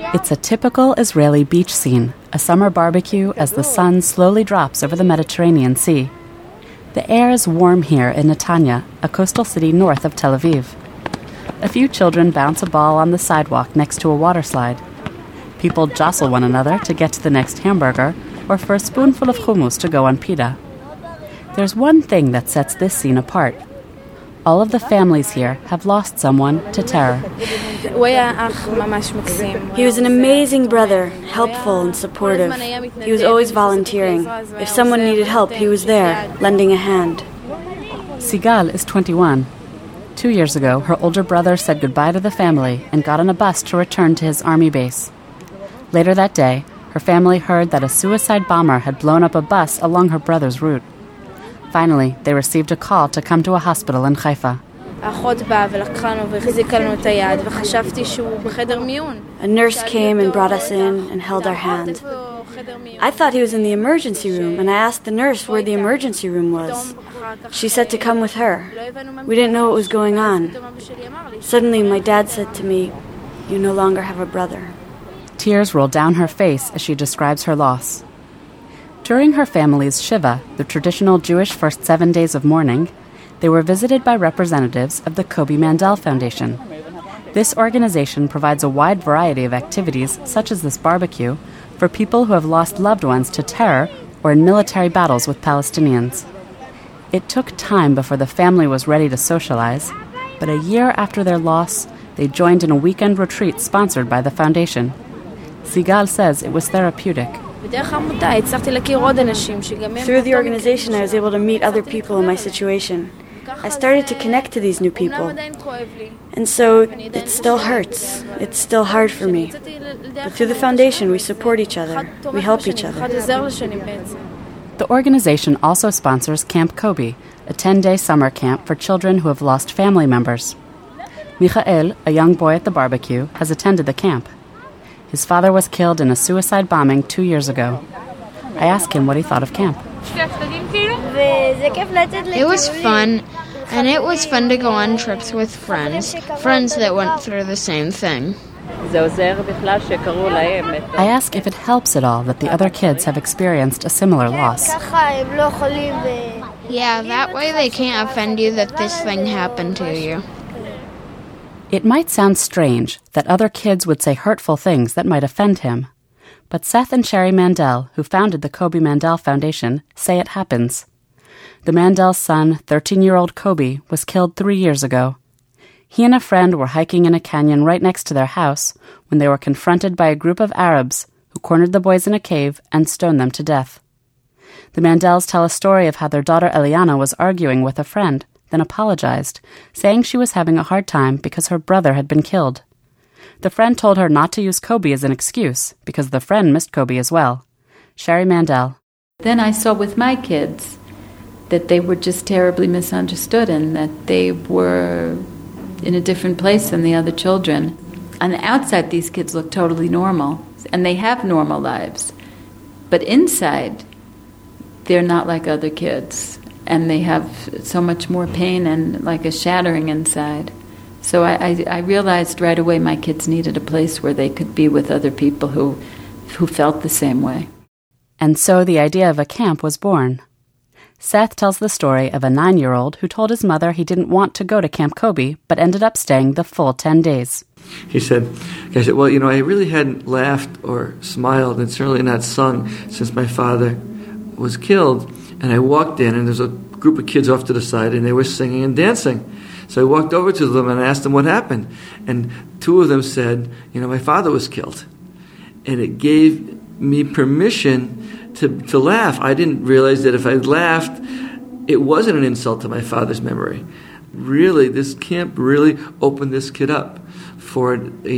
It's a typical Israeli beach scene, a summer barbecue as the sun slowly drops over the Mediterranean Sea. The air is warm here in Netanya, a coastal city north of Tel Aviv. A few children bounce a ball on the sidewalk next to a water slide. People jostle one another to get to the next hamburger or for a spoonful of hummus to go on pita. There's one thing that sets this scene apart. All of the families here have lost someone to terror. He was an amazing brother, helpful and supportive. He was always volunteering. If someone needed help, he was there, lending a hand. Sigal is 21. 2 years ago, her older brother said goodbye to the family and got on a bus to return to his army base. Later that day, her family heard that a suicide bomber had blown up a bus along her brother's route. Finally, they received a call to come to a hospital in Haifa. A nurse came and brought us in and held our hand. I thought he was in the emergency room, and I asked the nurse where the emergency room was. She said to come with her. We didn't know what was going on. Suddenly, my dad said to me, "You no longer have a brother." Tears roll down her face as she describes her loss. During her family's Shiva, the traditional Jewish first 7 days of mourning, they were visited by representatives of the Kobi Mandel Foundation. This organization provides a wide variety of activities, such as this barbecue, for people who have lost loved ones to terror or in military battles with Palestinians. It took time before the family was ready to socialize, but a year after their loss, they joined in a weekend retreat sponsored by the foundation. Sigal says it was therapeutic. Through the organization, I was able to meet other people in my situation. I started to connect to these new people. And so it still hurts. It's still hard for me. But through the foundation, we support each other. We help each other. The organization also sponsors Camp Kobi, a 10-day summer camp for children who have lost family members. Michael, a young boy at the barbecue, has attended the camp. His father was killed in a suicide bombing 2 years ago. I asked him what he thought of camp. It was fun, and it was fun to go on trips with friends that went through the same thing. I ask if it helps at all that the other kids have experienced a similar loss. Yeah, that way they can't offend you that this thing happened to you. It might sound strange that other kids would say hurtful things that might offend him, but Seth and Sherry Mandel, who founded the Kobi Mandel Foundation, say it happens. The Mandel's son, 13-year-old Kobi, was killed 3 years ago. He and a friend were hiking in a canyon right next to their house when they were confronted by a group of Arabs who cornered the boys in a cave and stoned them to death. The Mandels tell a story of how their daughter Eliana was arguing with a friend, then apologized, saying she was having a hard time because her brother had been killed. The friend told her not to use Kobi as an excuse, because the friend missed Kobi as well. Sherry Mandel. Then I saw with my kids that they were just terribly misunderstood and that they were in a different place than the other children. On the outside, these kids look totally normal, and they have normal lives. But inside, they're not like other kids. And they have so much more pain and like a shattering inside. So I realized right away my kids needed a place where they could be with other people who felt the same way. And so the idea of a camp was born. Seth tells the story of a 9-year-old who told his mother he didn't want to go to Camp Kobi, but ended up staying the full 10 days. I said, well, I really hadn't laughed or smiled and certainly not sung since my father was killed. And I walked in, and there's a group of kids off to the side, and they were singing and dancing. So I walked over to them and asked them what happened. And 2 of them said, my father was killed. And it gave me permission to laugh. I didn't realize that if I laughed, it wasn't an insult to my father's memory. Really, this camp really opened this kid up for,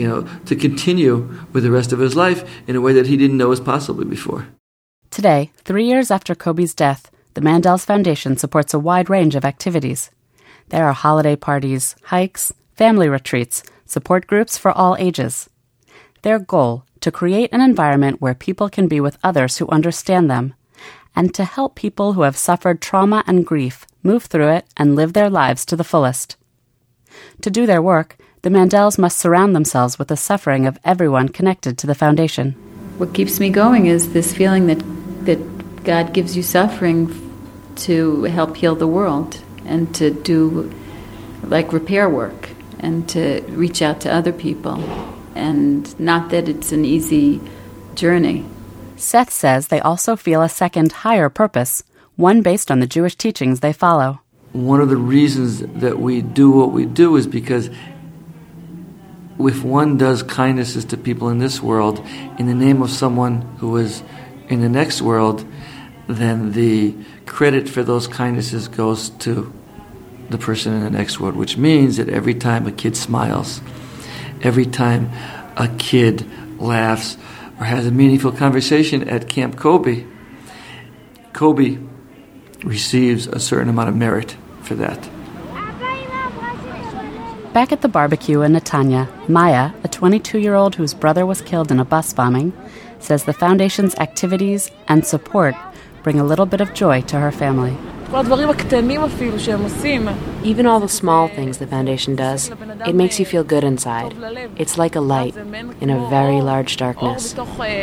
to continue with the rest of his life in a way that he didn't know was possible before. Today, 3 years after Kobi's death, the Mandels Foundation supports a wide range of activities. There are holiday parties, hikes, family retreats, support groups for all ages. Their goal, to create an environment where people can be with others who understand them, and to help people who have suffered trauma and grief move through it and live their lives to the fullest. To do their work, the Mandels must surround themselves with the suffering of everyone connected to the foundation. What keeps me going is this feeling that God gives you suffering to help heal the world and to do like repair work and to reach out to other people. And not that it's an easy journey. Seth says they also feel a second, higher purpose, one based on the Jewish teachings they follow. One of the reasons that we do what we do is because if one does kindnesses to people in this world in the name of someone who is in the next world, then the credit for those kindnesses goes to the person in the next world, which means that every time a kid smiles, every time a kid laughs or has a meaningful conversation at Camp Kobe, Kobe receives a certain amount of merit for that. Back at the barbecue in Netanya, Maya, a 22-year-old whose brother was killed in a bus bombing, says the foundation's activities and support bring a little bit of joy to her family. Even all the small things the foundation does, it makes you feel good inside. It's like a light in a very large darkness.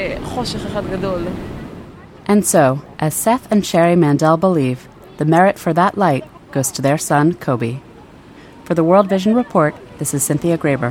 And so, as Seth and Sherry Mandel believe, the merit for that light goes to their son, Kobe. For the World Vision Report, this is Cynthia Graber.